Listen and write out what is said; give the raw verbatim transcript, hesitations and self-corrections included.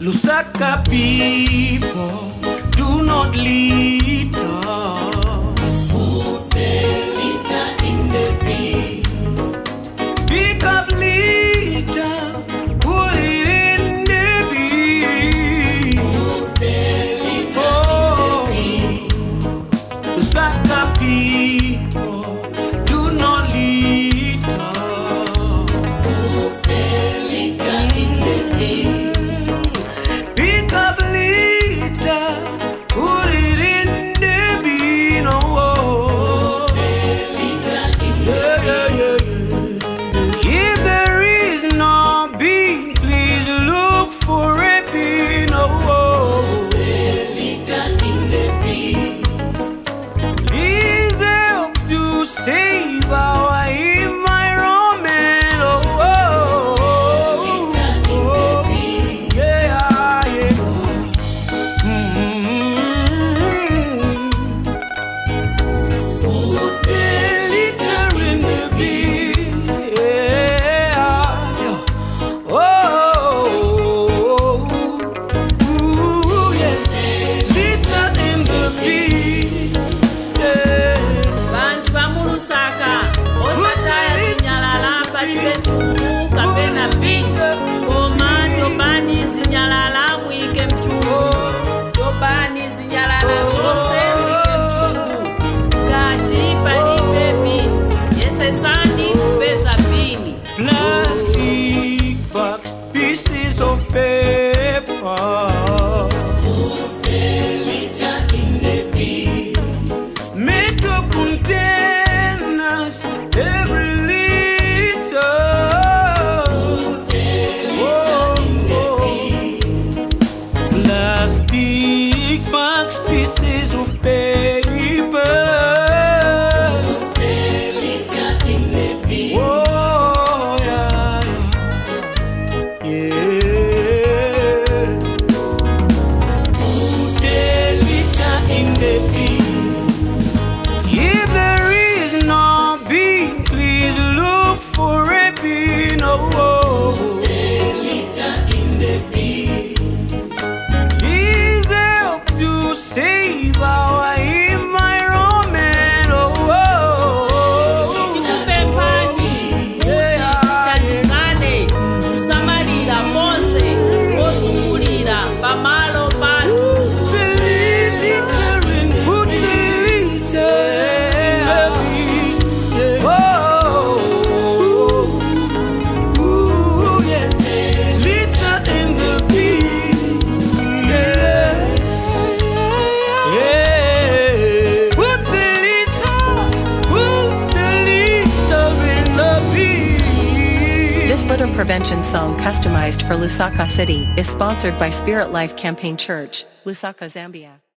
Lusaka people do not litter. Put the litter in the bin. Pick up litter, put it in the bin. Put the litter oh. in the bin. Lusaka people do not litter. Put the litter in the bin. Save our environment, oh, oh, oh, oh, yeah, yeah. Mm-hmm. Put the litter in the bin, yeah, oh, oh, ooh, yeah. Litter in the bin, yeah. Lusaka, osataya sinyalala pali betungu kapena piti. Koma tobani sinyalala mwike mchungu. Tobani sinyalala sose mwike mchungu. Gati pali pepi, yese sani kupesa pini. Plastic bags, pieces of paper. Put the litter in the bin. Metal containers, every litter. Put the litter in the bin. Plastic bags, pieces of paper. Put the litter in the bin. Oh, yeah, yeah. Put the litter in the bin. If there is no bin, please look for a bin. Oh, put the litter in the bin. Please help to save our environment. Oh, oh, oh. Pepani, Tandisane, Samarira, Ponce, Osumurira, Pamalo Patu. The litter in, put the litter. This litter prevention song customized for Lusaka City is sponsored by Spirit Life Campaign Church, Lusaka, Zambia.